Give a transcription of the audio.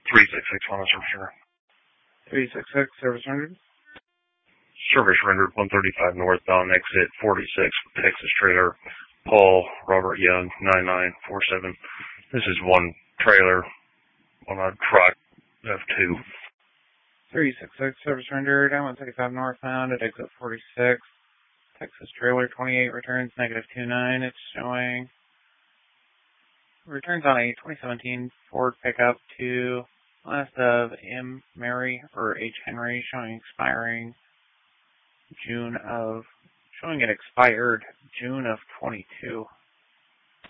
366 on the service center. 366, service rendered. Service rendered 135 northbound, exit 46, Texas trailer, Paul Robert Young, 9947. This is one trailer on a truck of two. 366, service rendered, 135 northbound at exit 46, Texas trailer 28 returns -29. It's showing returns on a 2017 Ford pickup to last of M. Mary or H. Henry, showing it expired June of 22.